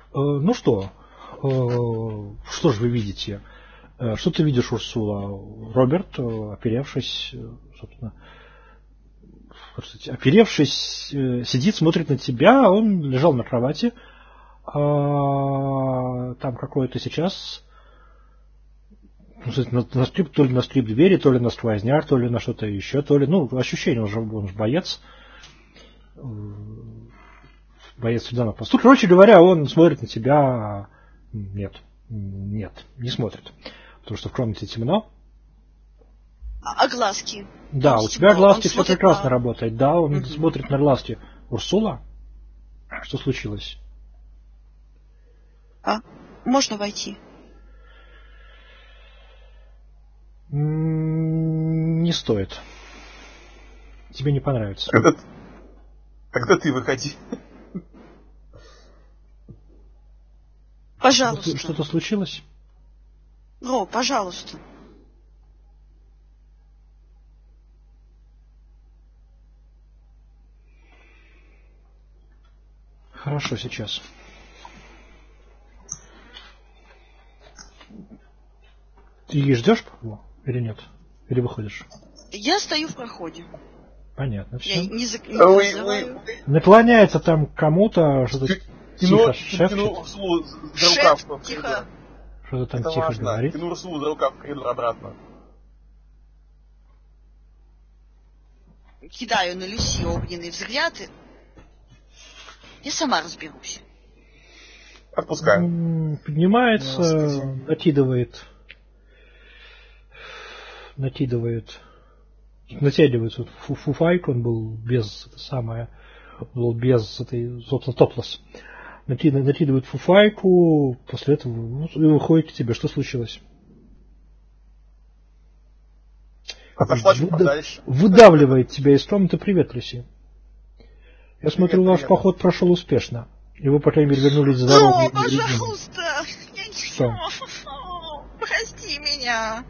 Ну что? Что же вы видите? Что ты видишь, Урсула? Роберт, оперевшись, собственно, сидит, смотрит на тебя. Он лежал на кровати. Там какой-то сейчас на скрип, то ли на скрип двери, то ли на сквозняк, то ли на что-то еще, то ли, ощущение, он же боец. Боец сюда на посту. Короче говоря, он смотрит на тебя. Нет, не смотрит. Потому что в комнате темно. А глазки? Да, у тебя глазки все прекрасно работает. Да, он смотрит на глазки. Урсула? Что случилось? Можно войти? Не стоит. Тебе не понравится. Тогда ты выходи. Пожалуйста. Что-то случилось? Пожалуйста. Хорошо, сейчас. Ты ждешь его или нет? Или выходишь? Я стою в проходе. Понятно, все. Я не закрываю. Наклоняется там кому-то, что-то тихо шепчет. Тихо. Что-то там это тихо важно. Говорит. Тяну Урсулу за рукав в коридор обратно. Кидаю на Люси огненный взгляд. Я сама разберусь. Отпускаю. Поднимается, натягивает фуфайку, он был без этой, собственно, топлес. Накидывает фуфайку, после этого и выходит к тебе. Что случилось? Выдавливает тебя из комнаты. Привет, Люси. Я смотрю, ваш поход прошел успешно. И вы, по крайней мере, вернулись здоровыми. Пожалуйста! Я ничего. Прости меня.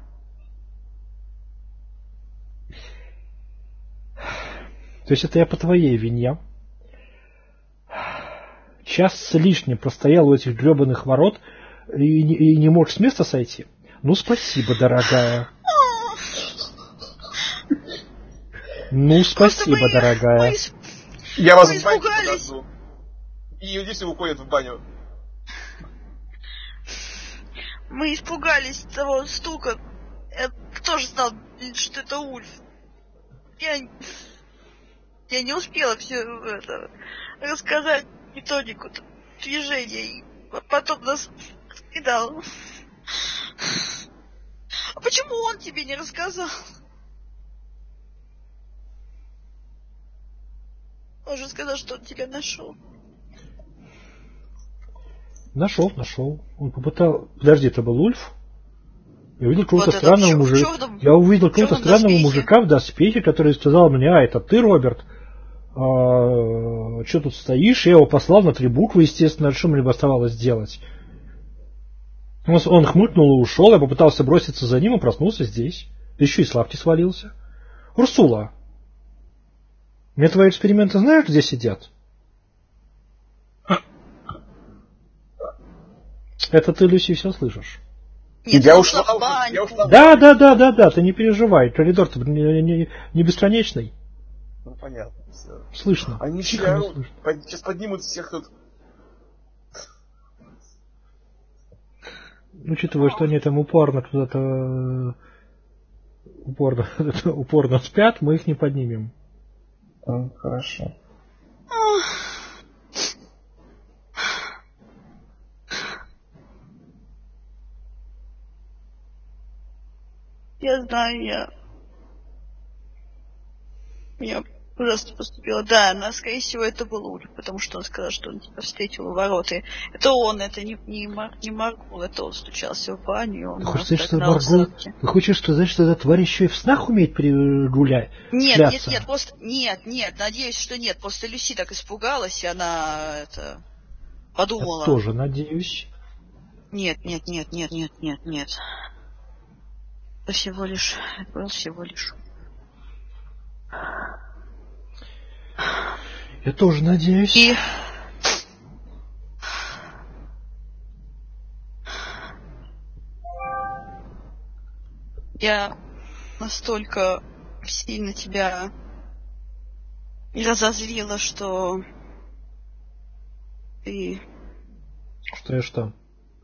То есть это я по твоей вине. Час с лишним простоял у этих гребаных ворот и не мог с места сойти? Ну, спасибо, дорогая. Ну, спасибо, дорогая. Я вас в баню подожду. И Люси уходит в баню. Мы испугались того стука. Я тоже знал, что это Ульф. Я не успела все это рассказать методику движения, и потом нас кидал. А почему он тебе не рассказал? Он же сказал, что он тебя нашел. Нашел. Он попытался... Подожди, это был Ульф? Я увидел какого-то странного мужика. Я увидел какого-то странного мужика в доспехе, который сказал мне: это ты, Роберт? Что тут стоишь? Я его послал на 3 буквы, естественно, что мне оставалось делать? Он хмыкнул и ушел. Я попытался броситься за ним и проснулся здесь. Еще и с лавки свалился. Урсула, мне твои эксперименты знаешь, где сидят? Это ты, Люси, все слышишь? Нет, я ушла. Да, ты не переживай. Коридор-то не бесконечный. Ну, понятно. Все. Слышно. Они все орут. Сейчас поднимут всех тут. Учитывая, что они там упорно спят, мы их не поднимем. Хорошо. Я знаю, я ужасно поступила. Да, но, скорее всего, это был Ульф, потому что он сказал, что он тебя встретил у ворот. И это он, это не Маргул, это он стучался в баню. Ты хочешь сказать, что Маргул... Ты хочешь сказать, что эта тварь еще и в снах умеет гулять? Нет, просто... Нет, надеюсь, что нет. Просто Люси так испугалась, и она подумала. Я тоже надеюсь. Нет. Это был всего лишь. Я тоже надеюсь. Я настолько сильно тебя разозлила, что ты... Что я что?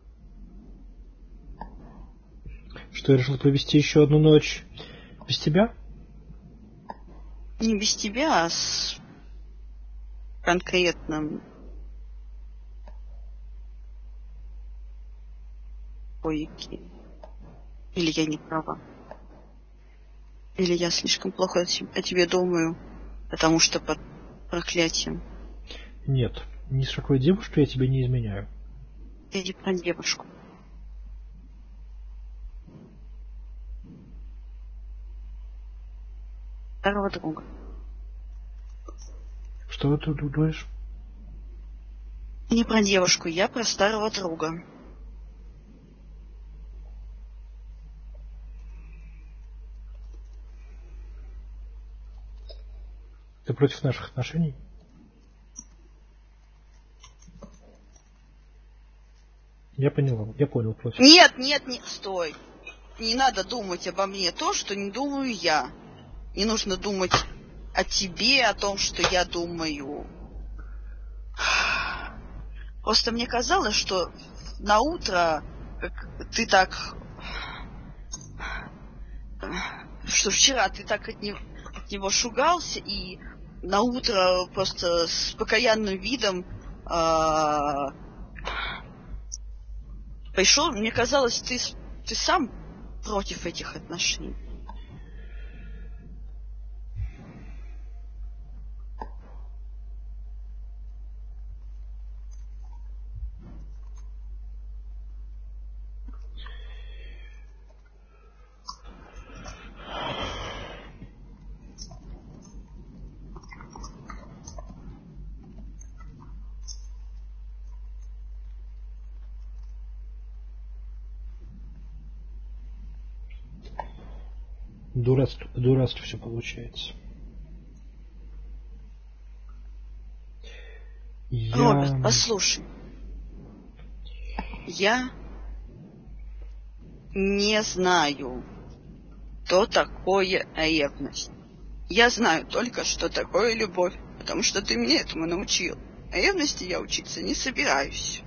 Что я решил провести еще одну ночь без тебя? Не без тебя, а с конкретным койки. Или я не права? Или я слишком плохо о тебе думаю, потому что под проклятием? Нет, ни с какой девушкой я тебе не изменяю. Я не про девушку. Старого друга. Что ты думаешь? Не про девушку, я про старого друга. Ты против наших отношений? Я понял, против. Нет, стой. Не надо думать обо мне то, что не думаю я. Не нужно думать о тебе, о том, что я думаю. Просто мне казалось, что на утро ты так... Что вчера ты так от него шугался, и на утро просто с покаянным видом пришел. Мне казалось, ты сам против этих отношений. Дурацки все получается. Роберт, послушай. Я не знаю, что такое ревность. Я знаю только, что такое любовь, потому что ты меня этому научил. А ревности я учиться не собираюсь.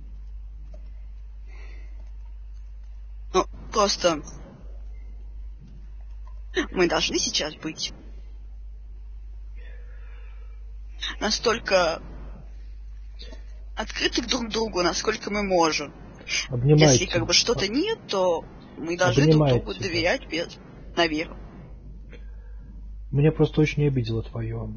Ну, просто мы должны сейчас быть настолько открыты друг к другу, насколько мы можем. Обнимайте. Если что-то нет, то мы должны друг другу доверять на веру. Меня просто очень обидело твое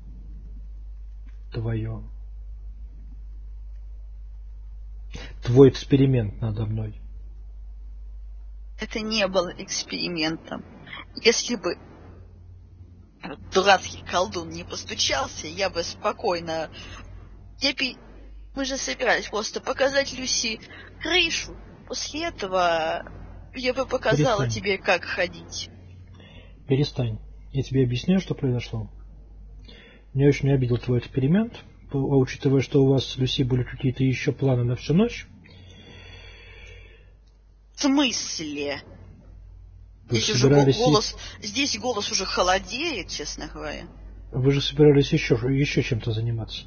твой эксперимент надо мной. Это не было экспериментом. Если бы дурацкий колдун не постучался, я бы спокойно... Мы же собирались просто показать Люси крышу. После этого я бы показала тебе, как ходить. Перестань. Я тебе объясняю, что произошло. Меня очень обидел твой эксперимент. А учитывая, что у вас с Люси были какие-то еще планы на всю ночь. В смысле? Здесь голос уже холодеет, честно говоря. Вы же собирались еще чем-то заниматься.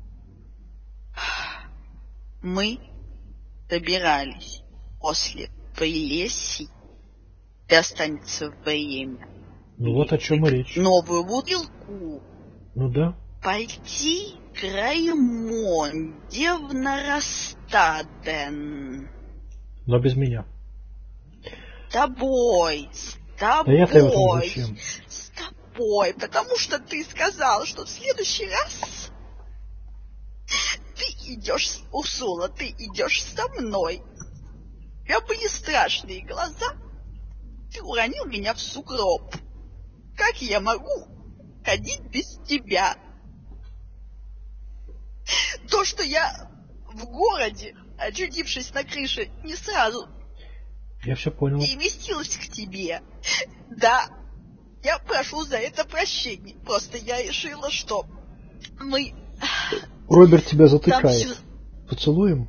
Мы собирались после Прелесси, и останется время. Ну вот о чем и речь. Новую бутылку. Ну да. Пойти к Раймонде в Нарастаден. Но без меня. С тобой. А я-то зачем? С тобой, потому что ты сказал, что в следующий раз ты идешь, Урсула, ты идешь со мной. У тебя были страшные глаза. Ты уронил меня в сугроб. Как я могу ходить без тебя? То, что я в городе, очутившись на крыше, не сразу я все понял. переместилась к тебе. Да, я прошу за это прощения. Просто я решила, что мы... Роберт тебя затыкает. Поцелуем?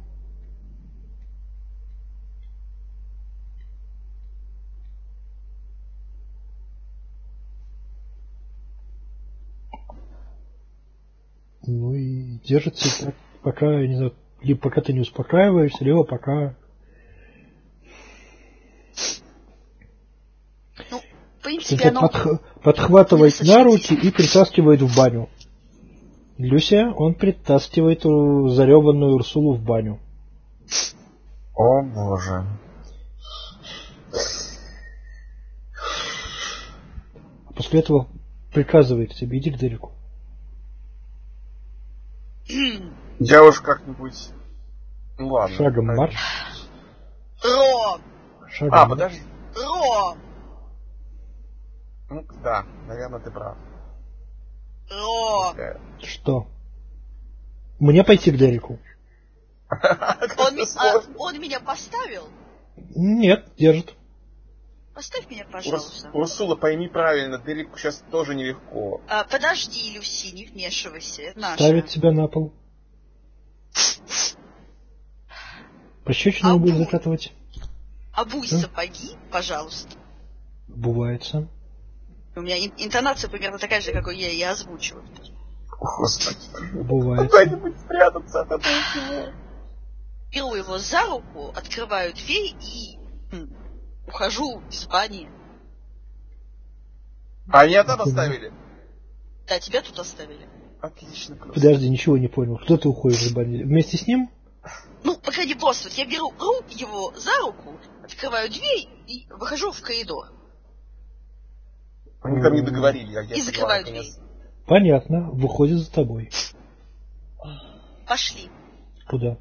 держится так, пока, я не знаю, либо пока ты не успокаиваешься, либо пока... Ну, в принципе, оно... Подхватывает на руки и притаскивает в баню. Люся, он притаскивает заребанную Урсулу в баню. О боже. После этого приказывает тебе, иди к Дереку. Я уж как-нибудь... Ну ладно. Шагом марш. Ром! Шагом подожди. Ром! Ну, да, наверное, ты прав. Ром! Что? Мне пойти к Дереку? Он меня поставил? Нет, держит. Поставь меня, пожалуйста. Урсула, пойми правильно, Дереку сейчас тоже нелегко. Подожди, Люси, не вмешивайся. Это наша. Ставит тебя на пол. Пощечину будешь закатывать? Обуй сапоги, пожалуйста. Бывается. У меня интонация примерно такая же, какой я и озвучиваю. Господи. Бывает. Куда-нибудь спрятаться от этого всего. Беру его за руку, открываю дверь и ухожу из бани. А меня там оставили? Да, тебя тут оставили. Отлично. Плюс. Подожди, ничего не понял. Кто ты уходишь из бани? Вместе с ним? Ну, пока не просто. Вот я беру его за руку, открываю дверь и выхожу в коридор. Они там не договорили. И закрываю дверь. Понятно. Выходит за тобой. Пошли. Куда?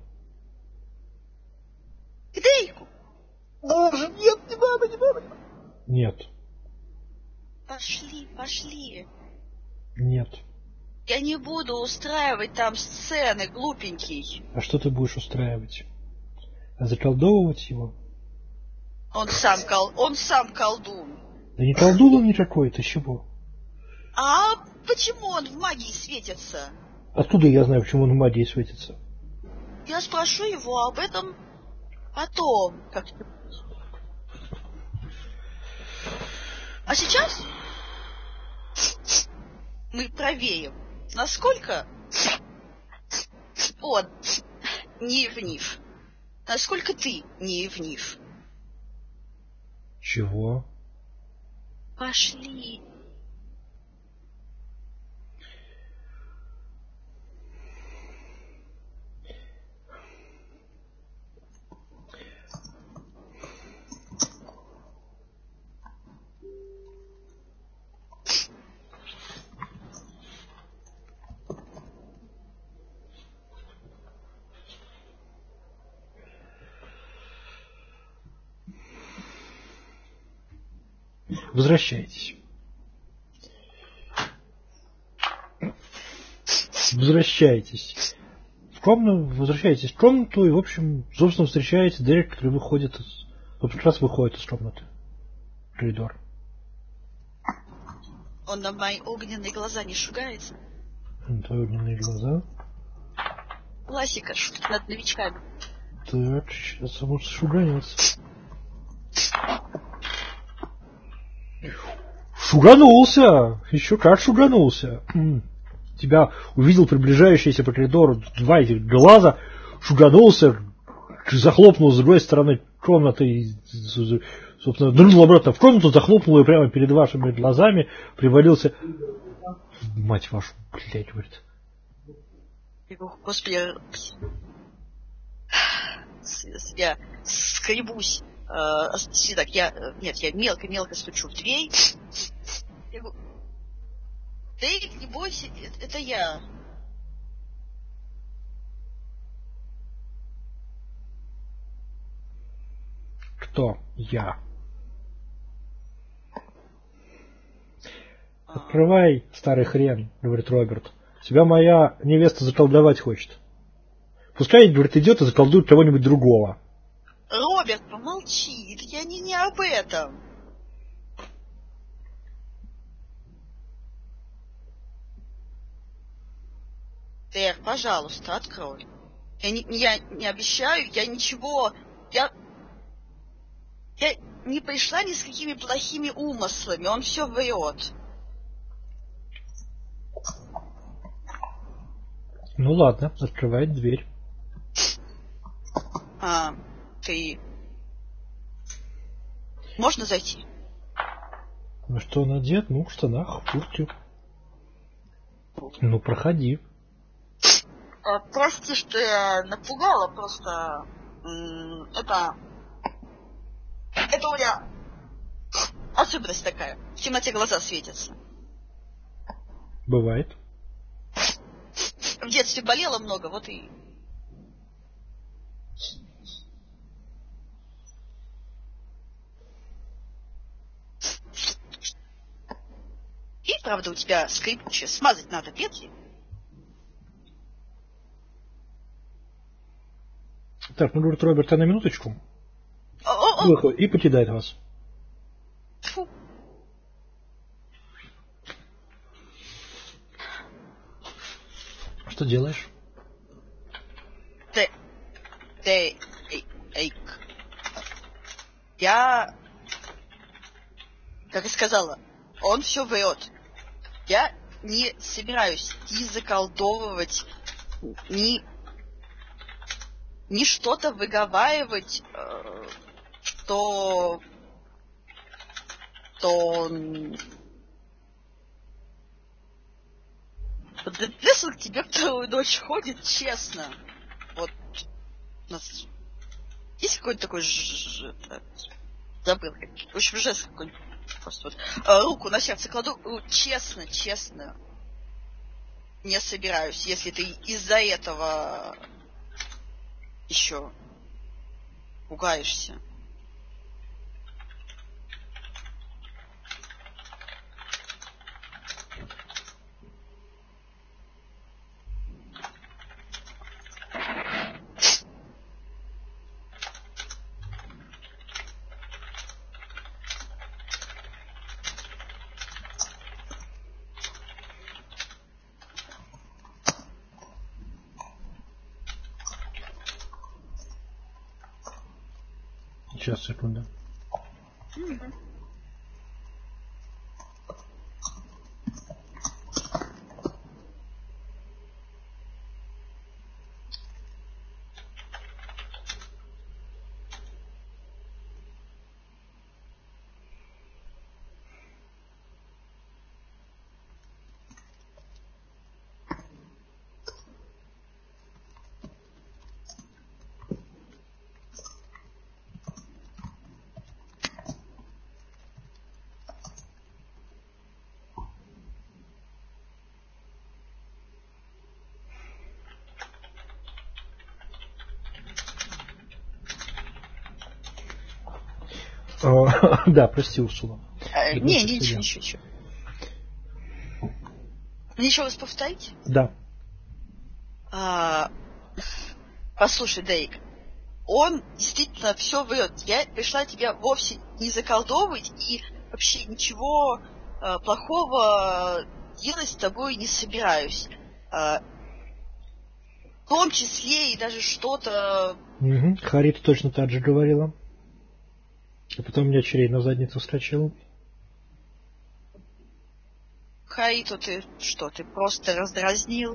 К Дейку. Боже, нет, не надо. Нет. Пошли. Нет. Я не буду устраивать там сцены, глупенький. А что ты будешь устраивать? Заколдовывать его? Он сам колдун. Да не колдун он никакой, ты чего? А почему он в магии светится? Откуда я знаю, почему он в магии светится? Я спрошу его об этом потом как-нибудь. А сейчас мы проверим, насколько он не ревнив. Насколько ты не ревнив. Чего? Пошли. Возвращайтесь. Возвращайтесь в комнату и, в общем, собственно, встречаете Дерек, который выходит как раз выходит из комнаты. В коридор. Он на мои огненные глаза не шугается? Твои огненные глаза. Классика, шутки над новичками. Так, сейчас он может шуганется. Шуганулся! Еще как шуганулся! Тебя увидел приближающийся по коридору два этих глаза, шуганулся, захлопнул с другой стороны комнаты и, собственно, нырнул обратно в комнату, захлопнул ее прямо перед вашими глазами, привалился. Мать вашу, блядь, говорит. Господи, я скребусь. Так, я мелко стучу в дверь. Я говорю, Дейк, не бойся, это я. Кто? Я. Открывай, старый хрен, говорит Роберт. Тебя моя невеста заколдовать хочет. Пускай, говорит, идет и заколдует кого-нибудь другого. Роберт, помолчи, я не об этом. Тер, пожалуйста, открой. Я не обещаю, я ничего... Я не пришла ни с какими плохими умыслами, он все врет. Ну ладно, открывает дверь. Ты... Можно зайти? Ну что он одет? Ну, в штанах, в куртке. Ну, проходи. Прости, что я напугала, просто... Это у меня особенность такая. В темноте глаза светятся. Бывает. В детстве болела много, вот и... И, правда, у тебя скрипучая. Смазать надо петли. Так, ну, говорит Роберт, а на минуточку. О-о-о! И покидает вас. Фу. Что делаешь? Я, как и сказала, он все врет. Я не собираюсь ни заколдовывать, ни что-то выговаривать, что Лесон к тебе вторую ночь ходит, честно. Вот у нас есть какой-то такой забыл, в общем, жест какой-нибудь. Просто вот руку на сердце кладу, честно, не собираюсь, если ты из-за этого еще пугаешься. Сейчас, секунду. Да, прости, Урсула. Ничего. Ничего вас повторить? Да. Послушай, Дейк, он действительно все врет. Я пришла тебя вовсе не заколдовывать и вообще ничего плохого делать с тобой не собираюсь. В том числе и даже что-то... Харита точно так же говорила. А потом мне очередь на задницу вскочила. Хариту ты что, ты просто раздразнил?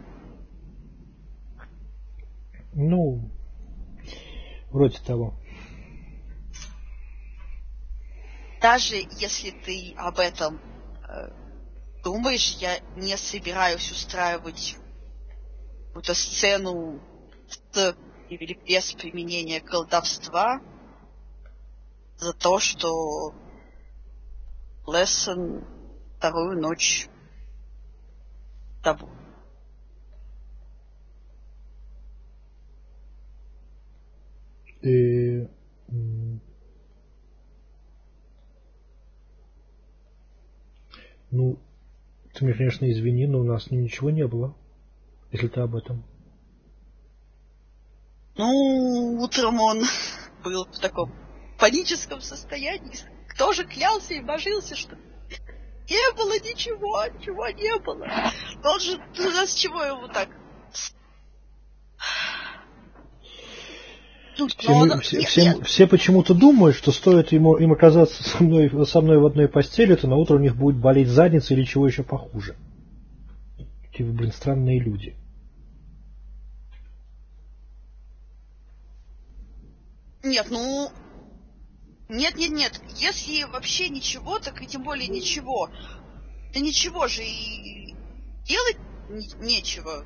Ну, вроде того. Даже если ты об этом думаешь, я не собираюсь устраивать какую-то сцену с или без применения колдовства за то, что Лессон вторую ночь тобой. Ну, ты меня, конечно, извини, но у нас ничего не было, если ты об этом. Ну, утром он был в таком паническом состоянии. Кто же клялся и божился, что не было ничего не было. Но он же, с чего ему так? Все почему-то думают, что стоит им оказаться со мной в одной постели, то на утро у них будет болеть задница или чего еще похуже. Такие вы, странные люди. Нет, ну... Нет. Если вообще ничего, так и тем более ничего. Да ничего же и делать нечего.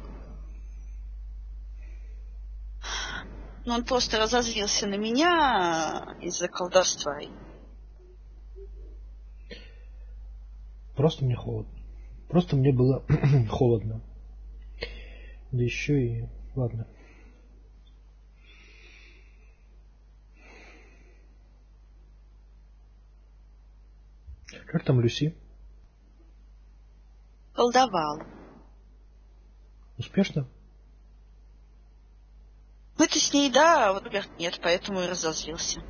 Но он просто разозлился на меня из-за колдовства. Просто мне холодно. Просто мне было холодно. Да еще и... Ладно. Как там Люси? Колдовал. Успешно? Ну, это с ней, да, а вот Роберт нет, поэтому и разозлился.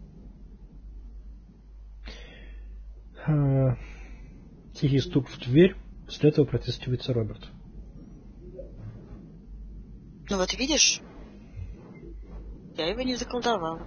Тихий стук в дверь, после этого протестируется Роберт. Ну вот видишь, я его не заколдовала.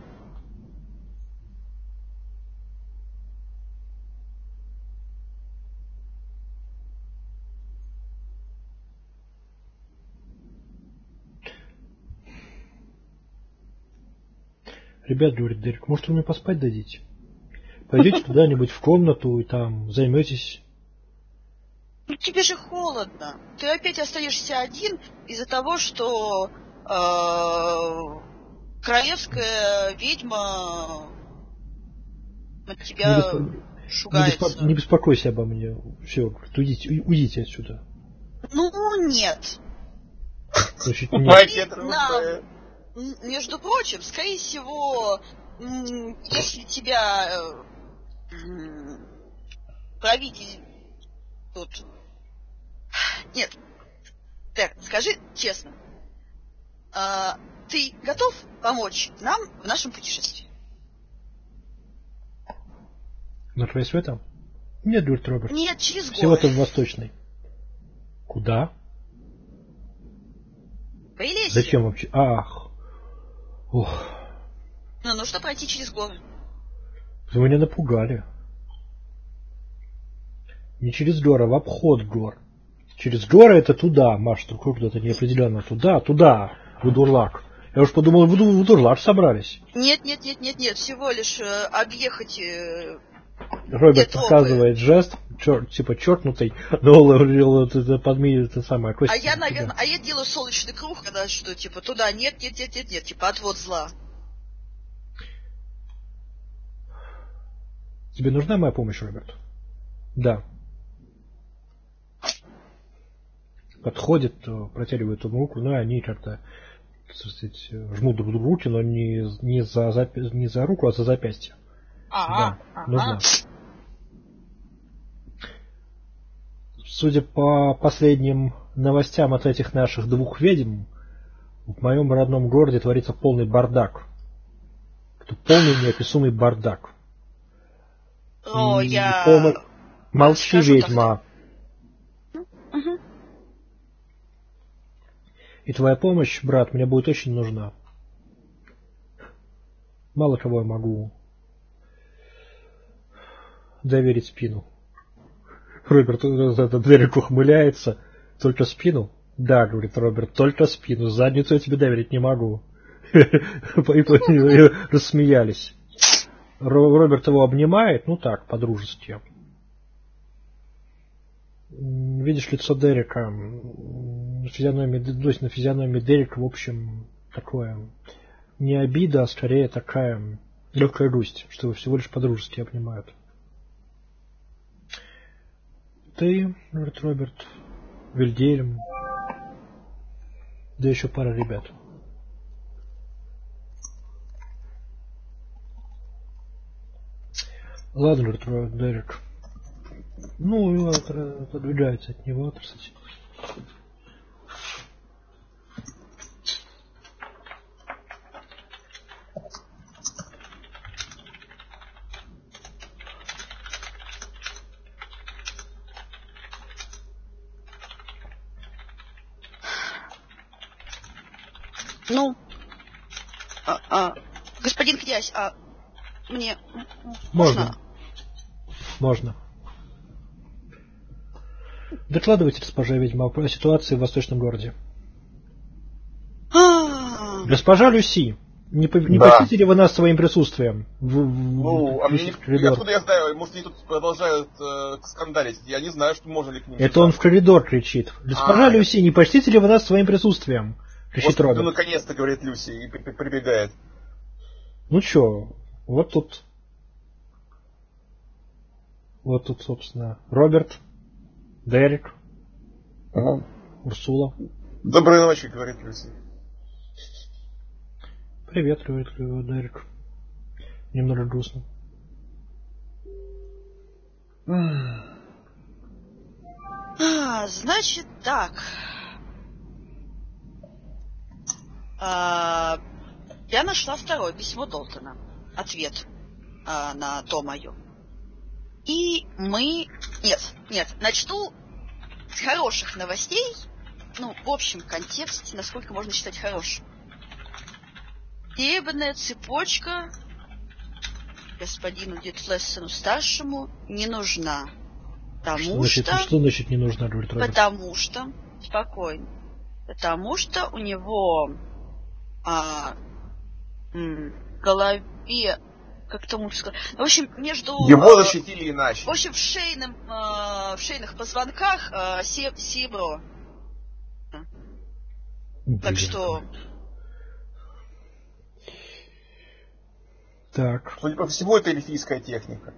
Ребят, говорит Дерек, может вы мне поспать дадите? Пойдете куда-нибудь в комнату и там займетесь. Ну тебе же холодно. Ты опять остаешься один из-за того, что королевская ведьма от тебя шугается. Не беспокойся обо мне. Все, уйдите отсюда. Ну, нет. Значит, между прочим, скорее всего, если тебя правитель тут... Нет, так, скажи честно, ты готов помочь нам в нашем путешествии? На край света? Нет, говорит Роберт. Нет, через горы. Всего-то в Восточной. Куда? Прелесть. Зачем вообще? Ах. Ох. Ну, нужно пройти через горы. Вы меня напугали. Не через горы, а в обход гор. Через горы это туда, Маша, только куда-то неопределенно. Туда, вы дурлак. Я уж подумал, вы в дурлак собрались. Нет, всего лишь объехать... Роберт показывает жест, типа чертнутый, но подмигивает это самое. А я, наверное, я делаю солнечный круг, когда что, типа, туда нет, типа, отвод зла. Тебе нужна моя помощь, Роберт? Да. Подходит, протягивает ему руку, но они как-то, так сказать, жмут друг другу руки, но не за руку, а за запястье. Да, нужна. Судя по последним новостям от этих наших двух ведьм, в моем родном городе творится полный бардак. Полный неописуемый бардак. О, Молчи, ведьма. Угу. И твоя помощь, брат, мне будет очень нужна. Мало кого я могу доверить спину. Роберт Дерек ухмыляется. Только спину? Да, говорит Роберт, только спину. Задницу я тебе доверить не могу. И рассмеялись. Роберт его обнимает, ну так, по-дружески. Видишь лицо Дерека, на физиономии Дерека, в общем, такое не обида, а скорее такая легкая грусть, что его всего лишь по-дружески обнимают. Ты, говорит Роберт, Вильгельм, да еще пара ребят. Ладно, говорит Дерек. Ну, его отодвигается от него, кстати. Ну, господин князь, мне Можно. Докладывайте, госпожа ведьма, о ситуации в восточном городе. Госпожа Люси, Не Да. почтите ли вы нас своим присутствием? А мне откуда я знаю, может они тут продолжают скандалить. Я не знаю, что можно ли к ним. Это он в коридор кричит. Госпожа Люси, не почтите ли вы нас своим присутствием? Кричит Роберт. Ну наконец-то, говорит Люси, и прибегает. Ну чё, вот тут, собственно, Роберт, Дерек, Урсула. Доброй ночи, говорит Люси. Привет, говорит Дерек. Немного грустно. Значит так. Я нашла второе письмо Долтона. Ответ на то мое. И мы... Нет, начну с хороших новостей. Ну, в общем контексте, насколько можно считать хорошим. Серебряная цепочка господину Детлессону старшему не нужна. Что значит не нужна, говорит Роберт? Потому что... Спокойно. Потому что у него в голове... Как-то лучше сказать. В общем, между... Его защитили иначе. В общем, в шейных позвонках серебро. Так что... Так. Судя по всему, это эльфийская техника.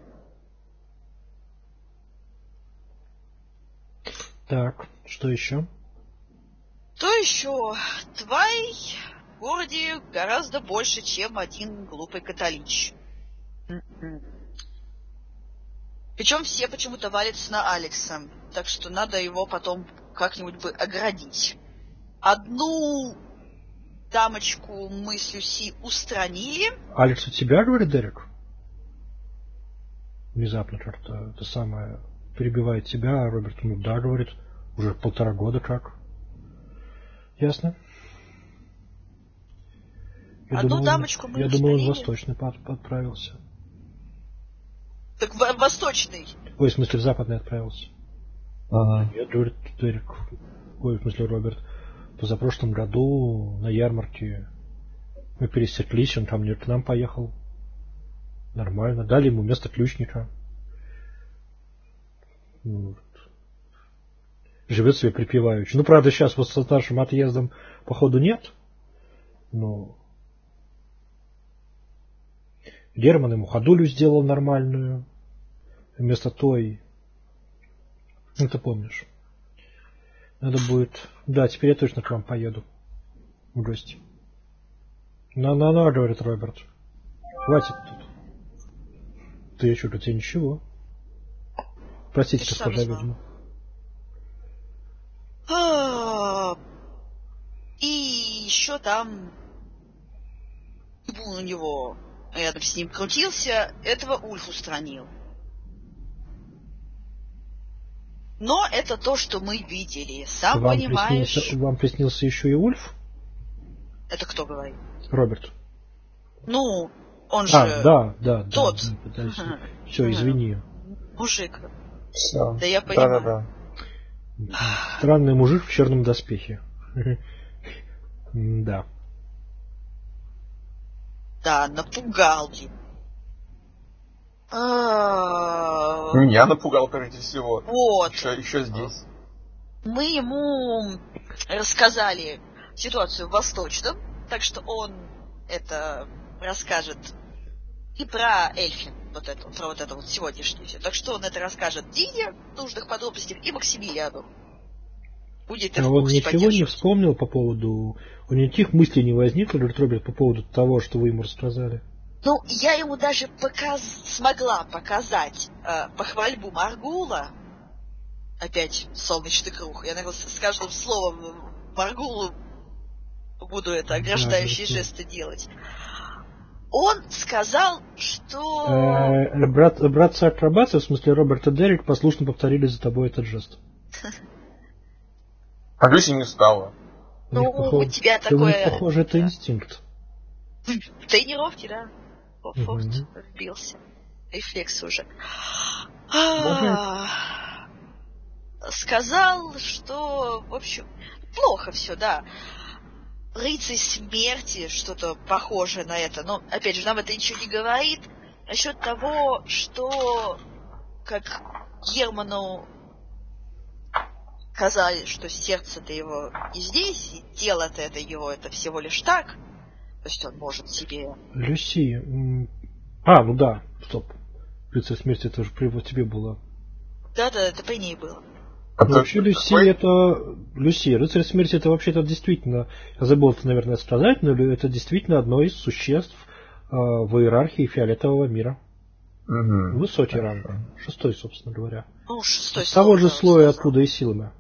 Так, что еще? Что еще? Тварей в городе гораздо больше, чем один глупый католич. Причем все почему-то валятся на Алекса. Так что надо его потом как-нибудь бы оградить. Одну дамочку мы с Люси устранили. Алекс, у тебя, говорит Дерек? Внезапно как-то это самое перебивает тебя, а Роберт, ну да, говорит, уже 1,5 года как. Ясно. Я думал, он в Восточный отправился. Так в Восточный. Ой, в смысле, в Западный отправился. Ага. Нет, говорит Дерек. Ой, в смысле, Роберт. Позапрошлом году на ярмарке мы пересеклись, он там не к нам поехал. Нормально. Дали ему место ключника. Вот. Живет себе припеваючи. Ну, правда, сейчас вот со старшим отъездом, походу, нет. Но Герман ему ходулю сделал нормальную. Вместо той... Ну, ты помнишь. Надо будет... Да, теперь я точно к вам поеду. В гости. На, говорит Роберт. Хватит тут. Ты что, у тебя ничего? Простите, госпожа ведьма. И еще там у него рядом с ним крутился, этого Ульф устранил. Но это то, что мы видели. Сам понимаешь... Вам приснился еще и Ульф? Это кто говорит? Роберт. Ну, он же... Да. Тот. Все, извини. Мужик. Все. Да я понимаю. Да. Странный мужик в черном доспехе. Да. Да, напугал. Меня напугал прежде всего. Вот. Еще здесь. Мы ему рассказали ситуацию в Восточном, так что он это расскажет и про Эльфин, про вот это сегодняшнее все. Так что он это расскажет Дине в нужных подробностях и Максимилиану. Будет это он ничего не вспомнил по поводу... У него никаких мыслей не возникло, говорит Роберт, по поводу того, что вы ему рассказали? Ну, я ему даже смогла показать похвальбу Маргула. Опять солнечный круг. Я, наверное, с каждым словом Маргулу буду это ограждающие жесты делать. Он сказал, что... Братцы-акробаты, в смысле Роберт и Дерек, послушно повторили за тобой этот жест. А Люси не стала. Ну, у тебя такое... Похоже, это инстинкт. В тренировке, да. Форт вбился. Рефлекс уже. Сказал, что, в общем, плохо все, да. рыцарь смерти, что-то похожее на это. Но, опять же, нам это ничего не говорит. Насчет того, что как Герману сказали, что сердце-то его не здесь, и тело-то это его, это всего лишь так. То есть он может себе... Люси... ну да, стоп. Рыцарь смерти это же при тебе было. Да, это при ней было. Ну, вообще, Люси, рыцарь смерти это вообще-то действительно, я забыл это, наверное, сказать, но это действительно одно из существ в иерархии фиолетового мира. Угу. Высокий ранг. 6-й, собственно говоря. Ну, 6-й. С того же слоя, откуда и Силма.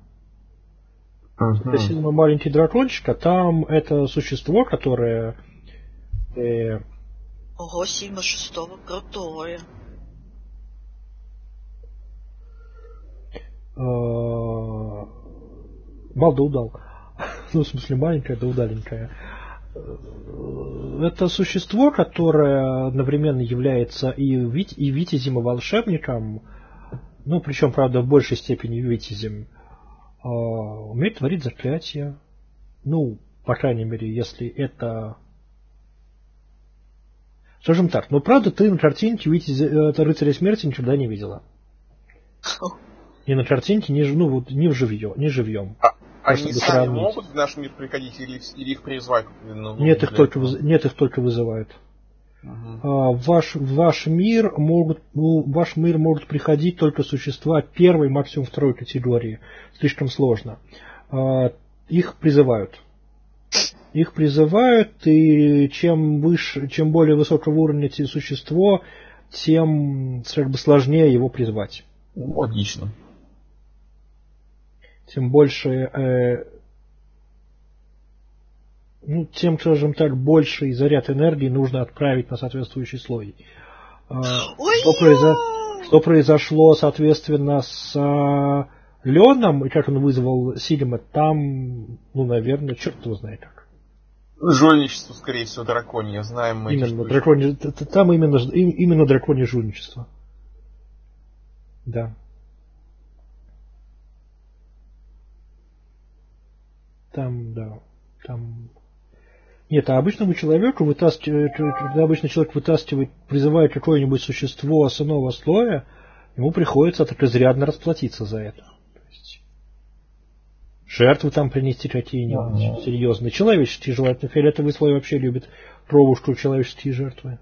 Силма маленький дракончик, а там это существо, которое... Ого, Сильма 6-го, крутое. Мал да удал. Ну, в смысле, маленькая да удаленькая. Это существо, которое одновременно является и витязем, и волшебником, ну, причем, правда, в большей степени витязем, умеет творить заклятия. Ну, по крайней мере, если это... Скажем так, ну, правда, ты на картинке это рыцаря смерти никогда не видела. Ни на картинке, ни живьем. Они сами могут в наш мир приходить или их призвать? Нет, их только вызывают. В ваш мир могут приходить только существа первой, максимум второй категории. Слишком сложно. Их призывают. И чем более высокого уровня существо, тем сложнее его призвать. Логично. Тем больше, тем, скажем так, больший заряд энергии нужно отправить на соответствующий слой. Что произошло, соответственно, с Леоном, и как он вызвал Сильма, там, наверное, черт его знает как. Жульничество, скорее всего, драконье, знаем мы. Там именно драконье жульничество. Да. Там. Нет, а обычному человеку когда обычный человек призывает какое-нибудь существо с иного слоя, ему приходится так изрядно расплатиться за это. То есть, жертвы там принести какие-нибудь серьезные. Человеческие, желательно. Фиолетовый слой вообще любит кровушку, человеческие жертвы.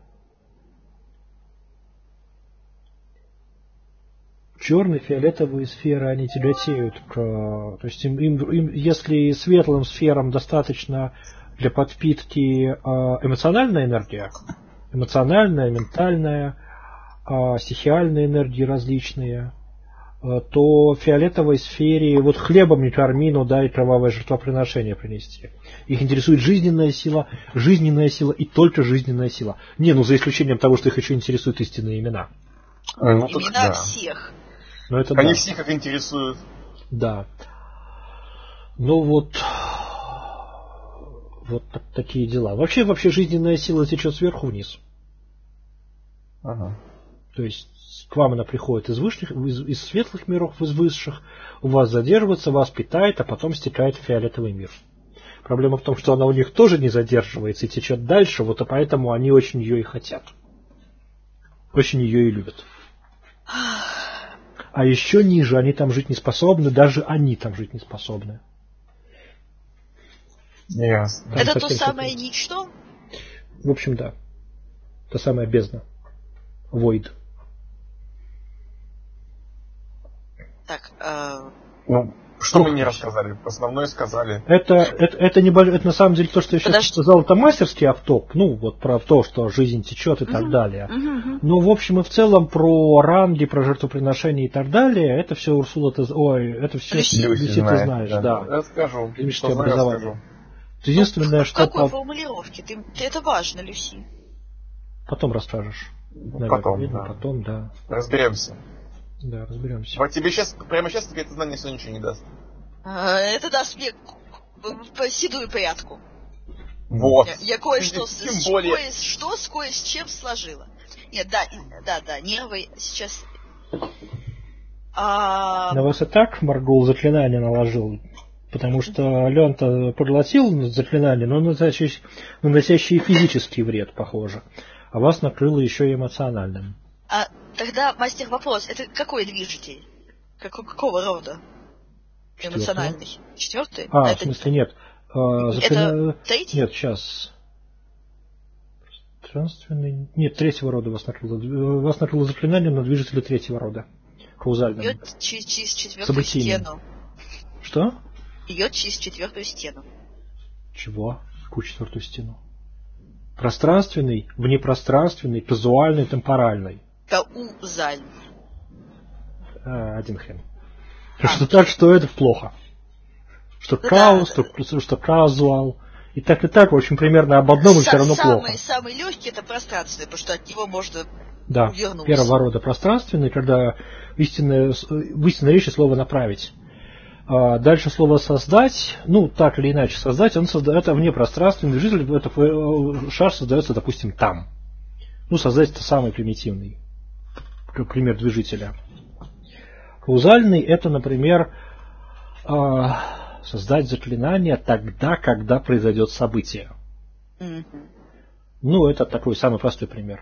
Черные, фиолетовые сферы, они тяготеют то есть если светлым сферам достаточно для подпитки эмоциональная энергия, ментальная, стихиальные энергии различные, то фиолетовой сфере хлебом не корми, но дай кровавое жертвоприношение принести. Их интересует жизненная сила и только жизненная сила. За исключением того, что их еще интересуют истинные имена. Имена всех. Они всех их интересуют. Да. Такие дела. Вообще жизненная сила течет сверху вниз. Ага. То есть к вам она приходит из светлых миров, из высших, у вас задерживается, вас питает, а потом стекает в фиолетовый мир. Проблема в том, что она у них тоже не задерживается и течет дальше, и поэтому они очень ее и хотят. Очень ее и любят. А еще ниже они там жить не способны, даже они там жить не способны. Ясно. Это то самое ничто? В общем, да. Та самая бездна. Void. Так, что мы не рассказали? Основное сказали. Это на самом деле то, что я сейчас сказал, это мастерский автоп. Про то, что жизнь течет и так далее. Но в общем и в целом про ранги, про жертвоприношения и так далее, это все Урсула, это все Люси ты знаешь, да. Расскажу. Образование. Единственное, что... В какой формулировке? Это важно, Люси. Потом расскажешь. Потом, да. Разберемся. Да, разберемся. Вот тебе прямо сейчас тебе это знание все ничего не даст. Это даст мне седую прядку. Вот. Я кое-что с кое-чем сложила. Нет, да, нервы сейчас... На вас и так Маргул заклинание наложил. Потому что Леон-то проглотил заклинание, но наносящий физический вред, похоже. А вас накрыло еще и эмоциональным. А тогда, мастер, вопрос. Это какой движитель? Какого рода? Эмоциональный. 4-й? В смысле нет. Это 3-й? Нет, сейчас. Пространственный. Нет, 3-го рода вас накрыло. Вас накрыло заклинанием на движителе 3-го рода. Каузальным. Бьет через 4-ю стену. Что? Бьет через 4-ю стену. Чего? Какую 4-ю стену? Пространственный, внепространственный, казуальный, темпоральный. Каузальный. Один хрен. Что так, что это плохо. Что каус, что казуал. И так, в общем, примерно об одном и все равно плохо. Самый легкий это пространственный, потому что от него можно увернуться. Первого рода пространственный, когда в истинной речи слово направить. Дальше слово создать, так или иначе создать, он создает это внепространственный движитель, это шар создается, допустим, там. Создать это самый примитивный пример движителя. Каузальный это, например, создать заклинание тогда, когда произойдет событие. Это такой самый простой пример.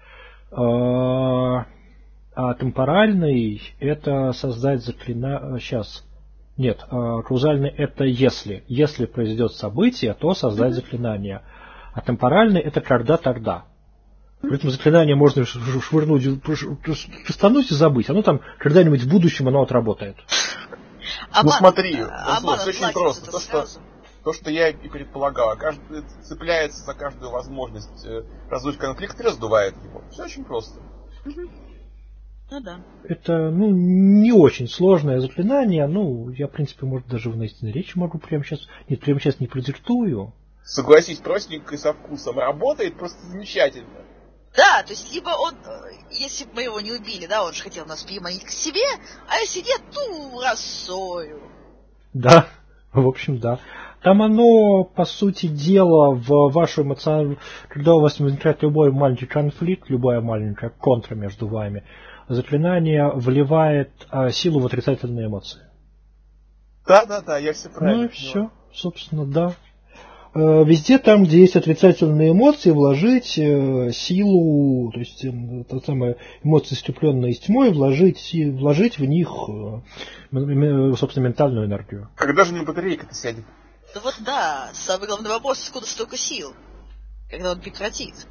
А темпоральный это создать заклинание. Нет, каузальный это если. Если произойдет событие, то создать заклинание. А темпоральный это когда тогда. При этом заклинание можно швырнуть, пристануть и забыть. Оно там когда-нибудь в будущем оно отработает. Смотри, очень просто. То, что я и предполагал. Каждый цепляется за каждую возможность раздуть конфликт и раздувает его. Все очень просто. Да. Это, не очень сложное заклинание. Я, в принципе, может, даже в истинной речи могу прямо сейчас не продиктую. Согласись, простенько и со вкусом. Работает просто замечательно. Да, то есть, либо он, если бы мы его не убили, он же хотел нас переманить к себе, а если нет, рассою. Да, в общем, да. Там оно, по сути дела, в вашу эмоциональную... Когда у вас возникает любой маленький конфликт, любая маленькая контра между вами, заклинание вливает силу в отрицательные эмоции. Да, я все правильно понял. И все, собственно, да. Везде там, где есть отрицательные эмоции, вложить силу, то есть самые эмоции, степленные с тьмой, вложить в них, собственно, ментальную энергию. Когда же мне батарейка-то сядет? Самый главный вопрос, откуда столько сил, когда он прекратит.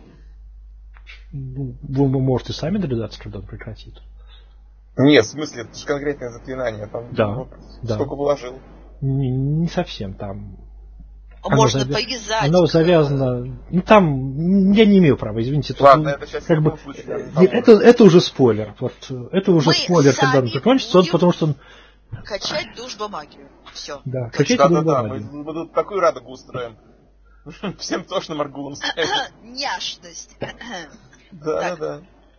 Вы можете сами догадаться, когда он прекратит. Нет, в смысле, это же конкретное заклинание. Там сколько вложил? Не совсем там. Можно повязать. Оно завязано. Там я не имею права, извините. Ладно, это сейчас это уже спойлер. Это уже спойлер, когда он закончится, потому что он. Качать душ-бумагию. Все. Да, качать душ-бумагию. Мы тут такую радугу устроим. Всем тошным аргулом ставим. Няшность. Да.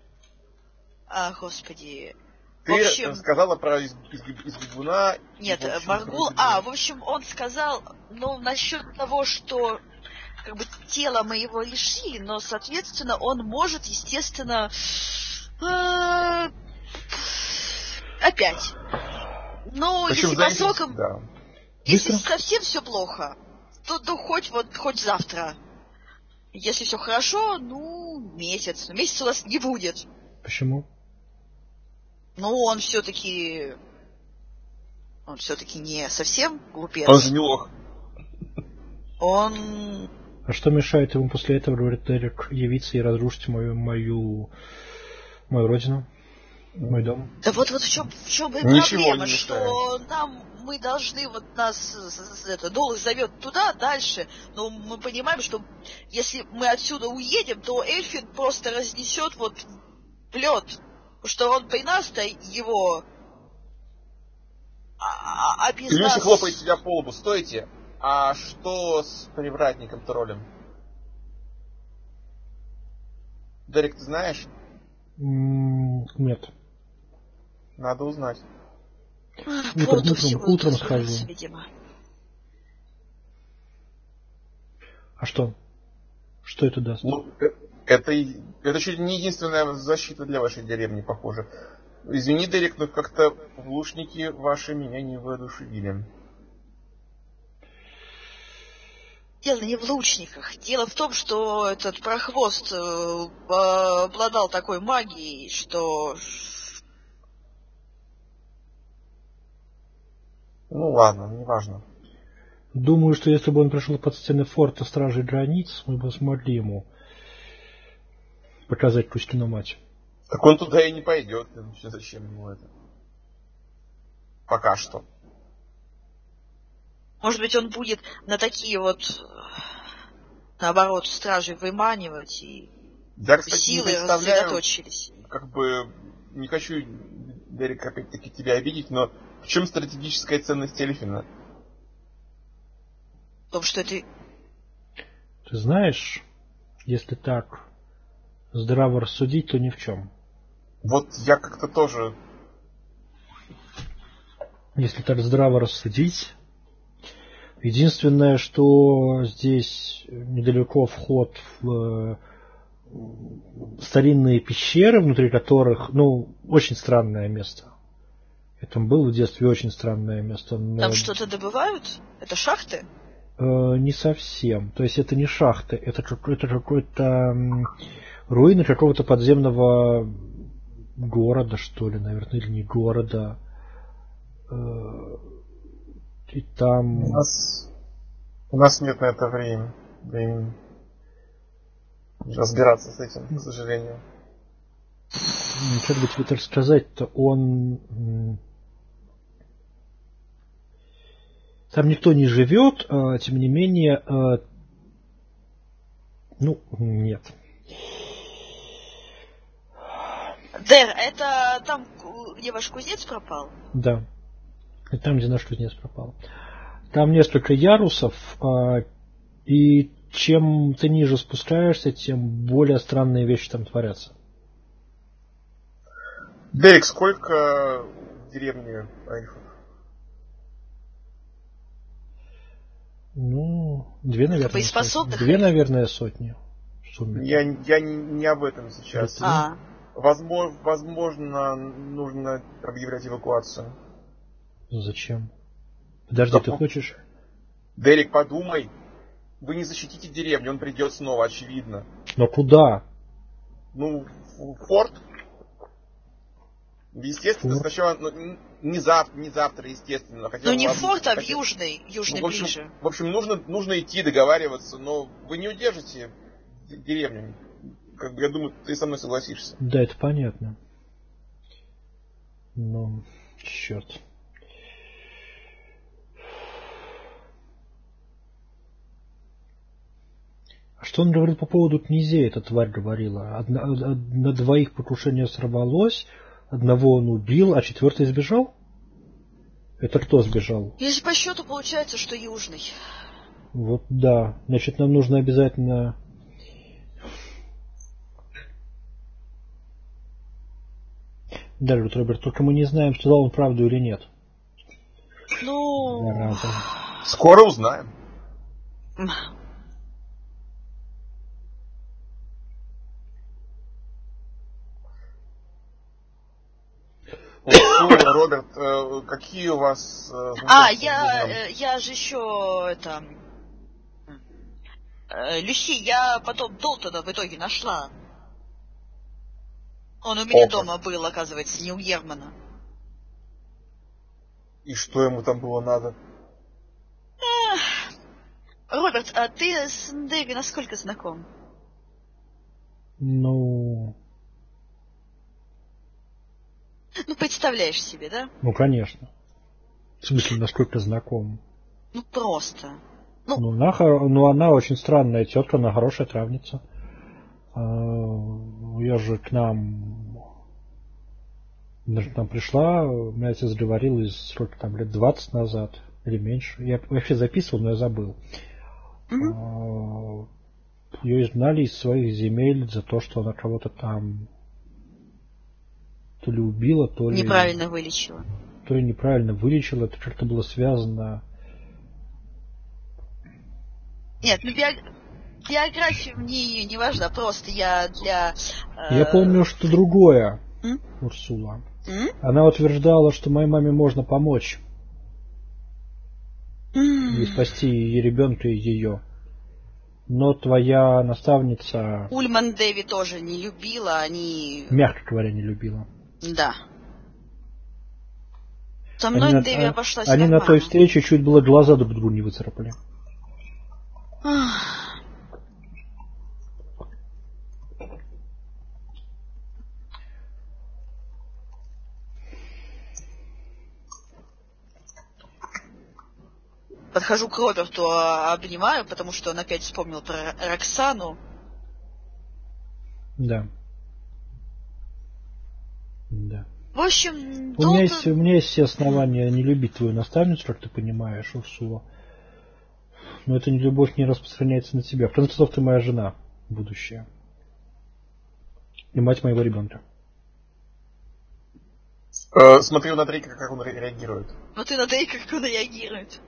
Господи. Ты сказала про изгибуна. Нет, Маргул. В общем, он сказал, насчет того, что тело мы его лишили, но, соответственно, он может, естественно, опять. Если по срокам, если совсем все плохо, то хоть завтра. Если все хорошо, месяц. Месяца у нас не будет. Почему? Он все-таки не совсем глупец. Он же не лох. Он... А что мешает ему после этого, говорит Дерек, явиться и разрушить мою родину, мой дом? Да вот в чем и проблема, что мы должны, нас Долг зовет туда, дальше, но мы понимаем, что если мы отсюда уедем, то Эльфин просто разнесет в лед. Что он при нас-то его... без Илюша нас... хлопает себя по лбу. Стойте. А что с привратником троллем? Дерек, ты знаешь? Нет. Надо узнать. Утром схожу. А что? Что это даст? Это чуть не единственная защита для вашей деревни, похоже. Извини, Дерек, но как-то лучники ваши меня не воодушевили. Дело не в лучниках. Дело в том, что этот прохвост обладал такой магией, что... Ну ладно, неважно. Думаю, что если бы он пришел под стены форта Стражей Границ, мы бы смогли ему показать Кузькину мать. Так он туда и не пойдет. Зачем ему это? Пока что. Может быть, он будет на такие вот, наоборот, стражей выманивать, и да, кстати, силы рассредоточились. Как бы, не хочу, Дерек, опять-таки тебя обидеть, но в чем стратегическая ценность Эльфина? В том, что это... Ты знаешь, если так здраво рассудить, то ни в чем. Вот я как-то тоже... Если так здраво рассудить, единственное, что здесь недалеко вход в старинные пещеры, внутри которых, очень странное место. Я там был в детстве, очень странное место. Но... Там что-то добывают? Это шахты? Не совсем. То есть это не шахты, это какой-то руины какого-то подземного города, что ли, наверное, или не города. И там... У нас нет на это времени разбираться с этим, к сожалению. Как бы тебе так сказать-то, он... Там никто не живет, тем не менее... нет. Дэр, это там, где ваш кузнец пропал? Да. И там, где наш кузнец пропал. Там несколько ярусов, и чем ты ниже спускаешься, тем более странные вещи там творятся. Дерек, сколько в деревне эльфов? 2, наверное. Боеспособных? 2, наверное, сотни. Я не об этом сейчас. Возможно, нужно объявлять эвакуацию. Зачем? Подожди, ты хочешь? Дерек, подумай. Вы не защитите деревню, он придет снова, очевидно. Но куда? В форт. Естественно, форт. Сначала... Не завтра, естественно. Хотя не в форт, а в южный ближе. В общем, нужно идти, договариваться, но вы не удержите деревню. Я думаю, ты со мной согласишься. Да, это понятно. Черт. А что он говорил по поводу князей, эта тварь говорила? На 2 покушение сорвалось, 1 он убил, а 4 сбежал? Это кто сбежал? Если по счету получается, что южный. Вот да. Значит, нам нужно обязательно... Да, Роберт, только мы не знаем, сказал он правду или нет. Скоро узнаем. Роберт, какие у вас... я же еще Люси, я потом Долтона в итоге нашла. Он у меня дома был, оказывается, не у Германа. И что ему там было надо? Роберт, а ты с Дэви насколько знаком? Представляешь себе, да? Конечно. В смысле, насколько знаком? Просто. Она очень странная тетка, она хорошая травница. Я же к нам пришла, меня отец говорил, сколько там, лет 20 назад или меньше. Я вообще записывал, но я забыл. Ее изгнали из своих земель за то, что она кого-то там то ли убила, то ли... Неправильно вылечила. То ли неправильно вылечила, это как-то было связано... Нет, биография мне не важна, просто я для... Я помню, что другое, Урсула. Она утверждала, что моей маме можно помочь. И спасти и ребенка, и ее. Но твоя наставница... Ульман Дэви тоже не любила, они... Мягко говоря, не любила. Да. Со мной Дэви обошлась они нормально. На той встрече чуть было глаза друг другу не выцарапали. Подхожу к Роберту, обнимаю, потому что он опять вспомнил про Роксану. Да. Да. В общем, у меня есть все основания не любить твою наставницу, как ты понимаешь, Урсула. Но эта любовь не распространяется на тебя. В конце концов, ты моя жена будущая. И мать моего ребенка. Смотрю на Дрейка, как он реагирует. Смотрю на Дрейка, как он реагирует.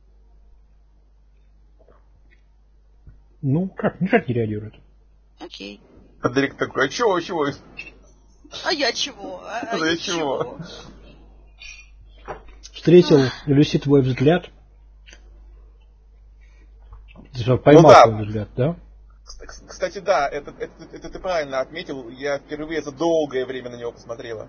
Ну, как? Никак не реагирует. Окей. А Дрейк такой, а чего? А я чего? Я чего? Встретил Люси твой взгляд. Ты поймал твой взгляд, да? Кстати, да, это ты правильно отметил. Я впервые за долгое время на него посмотрела.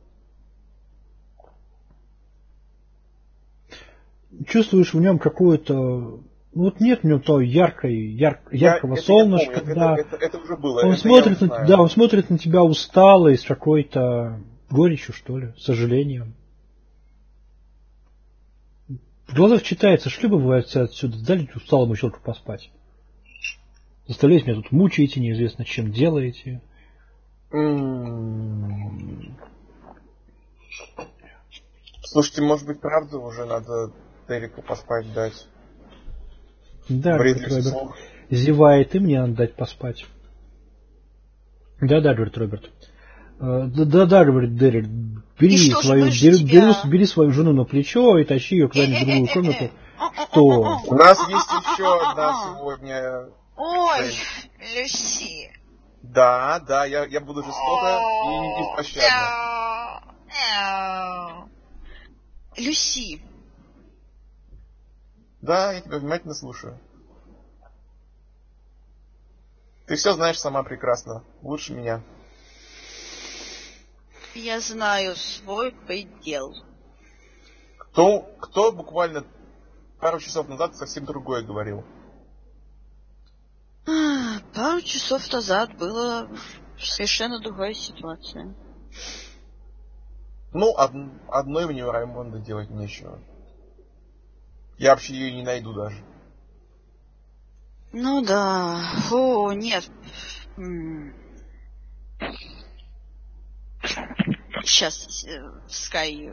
Чувствуешь в нем какую-то... Ну вот нет в нем того яркого солнышка, да. Это уже было. Он смотрит на тебя устало и с какой-то горечью, что ли, сожалением. В глазах читается, что бы вы отсюда дали усталому человеку поспать. Заставляете меня тут мучаете, неизвестно чем делаете. Слушайте, может быть, правда уже надо Дереку поспать дать? Да, говорит Роберт. Зевает, и мне надо дать поспать. Да, говорит Роберт. Да, говорит Дерек. Бери свою жену на плечо и тащи ее куда-нибудь в другую комнату. Что? У нас есть еще одна сегодня. Ой, Люси. Да, я буду жестоко и беспощадно. Люси. Да, я тебя внимательно слушаю. Ты все знаешь сама прекрасно. Лучше меня. Я знаю свой предел. Кто буквально пару часов назад совсем другое говорил? Пару часов назад была совершенно другая ситуация. Ну, одной мне у Раймонда делать нечего. Я вообще ее не найду даже. Ну да. Фу, нет. Сейчас, Скай.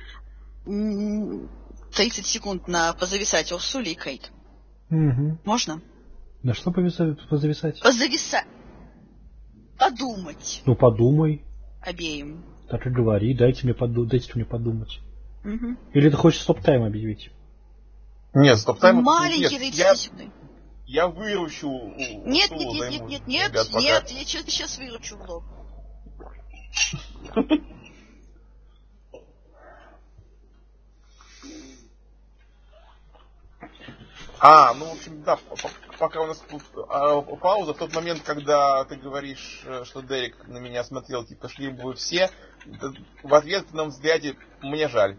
30 секунд на позависать Урсуле и Кейт. Угу. Можно? На что позависать? Позависать. Подумать. Ну, подумай. Обеим. Так и говори, дайте мне подумать. Угу. Или ты хочешь стоп-тайм объявить? Нет, стоп-тайм... Маленький 30 секунд. Я выручу... Нет, я сейчас выручу в лоб. Ну, в общем, да, пока у нас тут пауза, в тот момент, когда ты говоришь, что Дерек на меня смотрел, типа, шли бы вы все, в ответном взгляде мне жаль.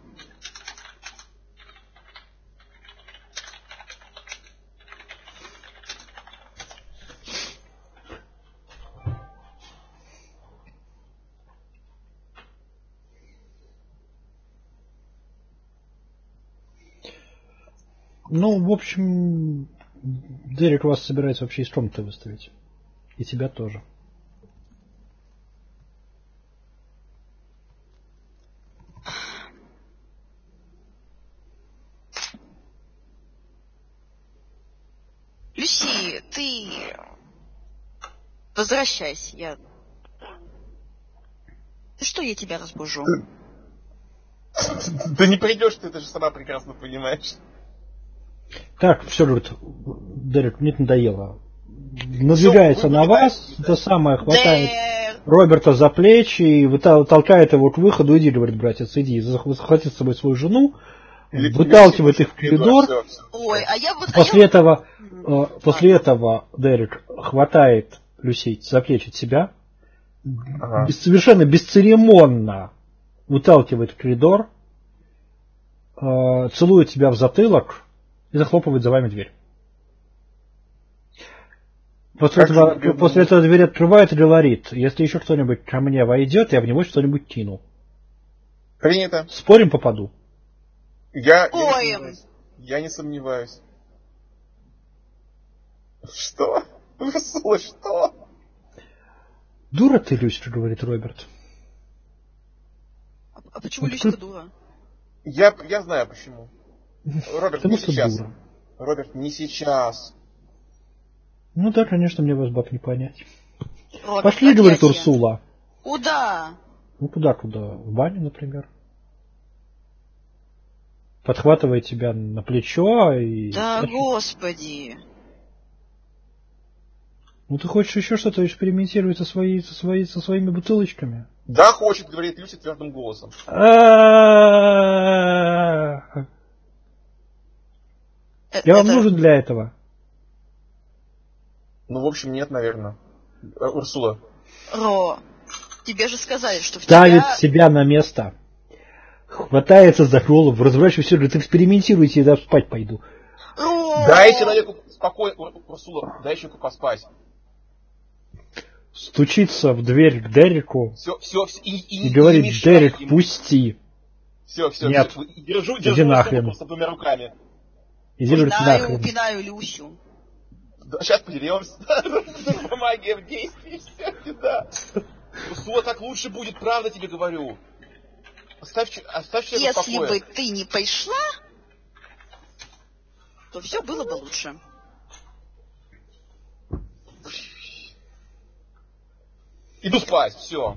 Ну, в общем, Дерек вас собирается вообще из комнаты выставить. И тебя тоже. Люси, ты возвращайся, Ты что, я тебя разбужу? Ты не придешь, ты это же сама прекрасно понимаешь. Так, все, говорит, Дерек, мне надоело. Надвигается на вас, это самое, хватает Роберта за плечи и толкает его к выходу. Иди, говорит, братец, иди, захвати с собой свою жену, выталкивает их в коридор. Все. Ой, а я вот... После этого Дерек хватает Люси за плечи себя, совершенно бесцеремонно выталкивает в коридор, целует тебя в затылок и захлопывает за вами дверь. После этого дверь открывает и говорит: если еще кто-нибудь ко мне войдет, я в него что-нибудь кину. Принято. Спорим, попаду? Я не сомневаюсь. Что? Урсула, что? Дура ты, Люська, говорит Роберт. А почему Люська дура? Я знаю почему. Роберт, Потому не сейчас. дура. Роберт, не сейчас. Ну да, конечно, мне вас, баб, не понять. Роберт, пошли, говорит Урсула. Куда? Ну куда? В баню, например. Подхватывает тебя на плечо и... Да, господи. Ну ты хочешь еще что-то экспериментировать со своими бутылочками? Да, хочет, говорит Люся твердым голосом. Я вам нужен для этого? Ну, в общем, нет, наверное. Урсула. Ро, тебе же сказали, что в ставит себя на место. Хватается за голову, разворачивает все, говорит: экспериментируйте, я спать пойду. Дай человеку спокойно, Урсула, дай человеку поспать. Стучится в дверь к Дереку и говорит: Дерек, ему. Пусти. Все. Нет. Держу нахрен. с двумя руками. Иди, говорит, нахрен. Пинаю Люсю. Да, сейчас подеремся. Магия в действии, все, да. Урсула, так лучше будет, правда тебе говорю. Оставь человека в покое. Если бы ты не пришла, то все было бы лучше. Иду спать, все.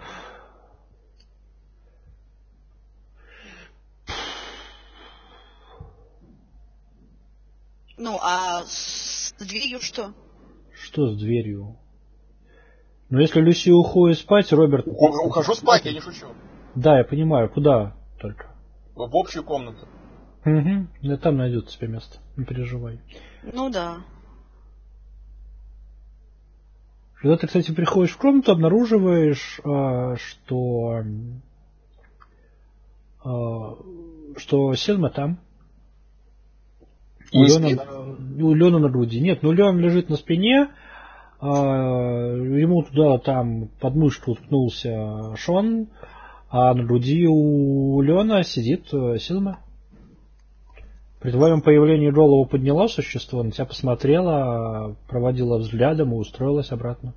Ну, а с дверью что? Что с дверью? Ну, если Люси уходит спать, Роберт... Ухожу спать, я не шучу. Да, я понимаю, куда только? В общую комнату. Угу, да там найдется тебе место, не переживай. Ну да. Когда ты, кстати, приходишь в комнату, обнаруживаешь, что Селма там. У Лена на груди. Нет, Лен лежит на спине, ему туда там под мышку уткнулся Шон, а на груди у Лена сидит Селма. При твоем появлении голову подняла существо, на тебя посмотрела, проводила взглядом и устроилась обратно.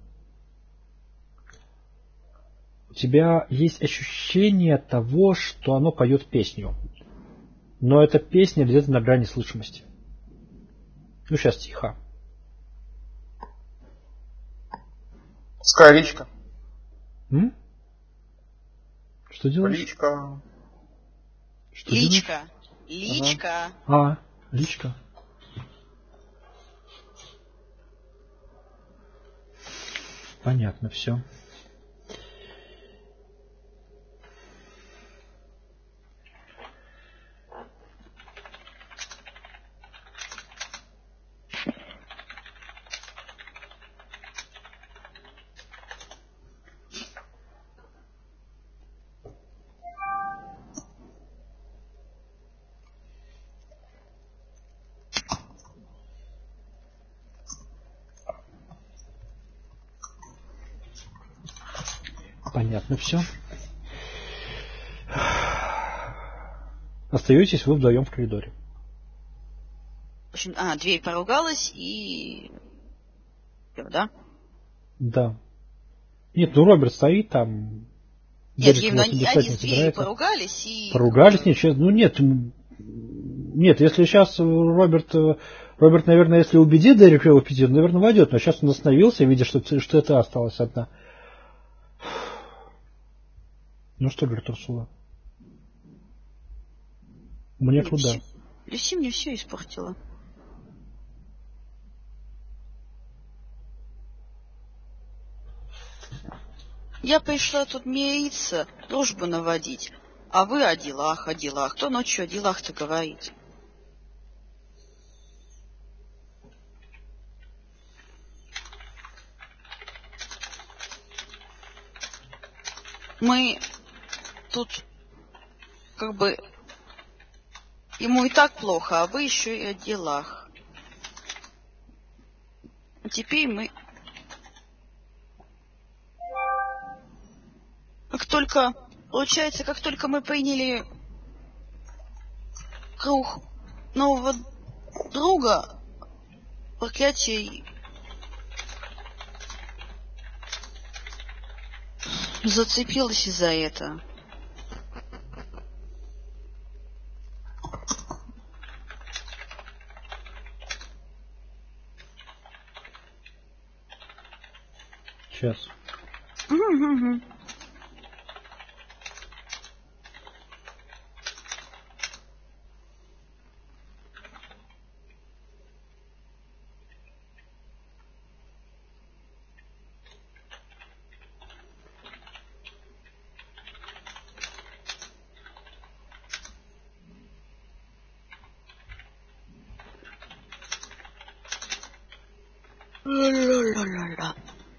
У тебя есть ощущение того, что оно поет песню. Но эта песня где-то на грани слышимости. Ну, сейчас тихо. Скоричка. Что делаешь? Личка. Что Личка. делаешь? Личка. Личка. Понятно, все. Понятно все. Остаетесь вы вдвоем в коридоре. В общем, дверь поругалась и... Да? Да. Нет, Роберт стоит там. Нет, они с дверью поругались и... Поругались? Нет, сейчас... Нет, если сейчас Роберт, наверное, если убедит Дерека его пяти, он, наверное, войдет. Но сейчас он остановился, видя, что это осталась одна. Ну что, говорит Урсула? Мне куда? Люси мне все испортила. Я пришла тут мириться, дружбу наводить. А вы о делах, о делах. Кто ночью о делах-то говорит? Мы тут как бы ему и так плохо, а вы еще и о делах. А теперь мы... Получается, как только мы приняли круг нового друга, проклятие зацепилось из-за этого. Сейчас. Угу. Ла-ла-ла-ла-ла.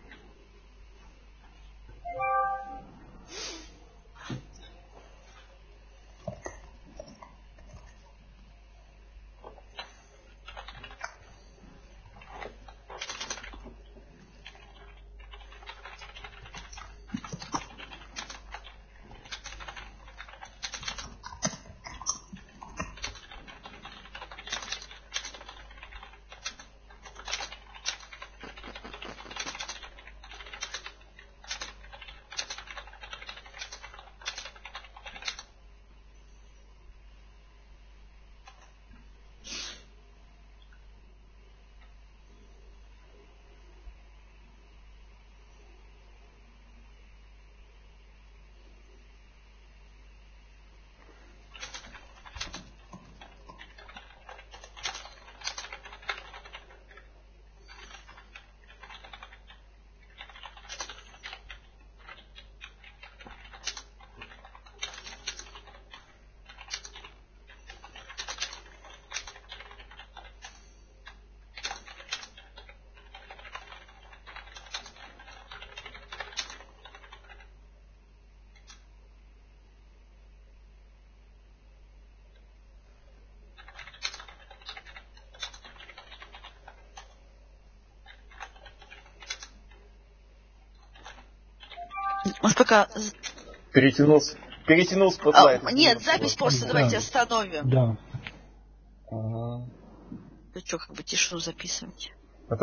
Может, пока... Перетянул спотлайт. Нет, запись просто давайте остановим. Да. Ага. Вы что, как бы тишину записываете?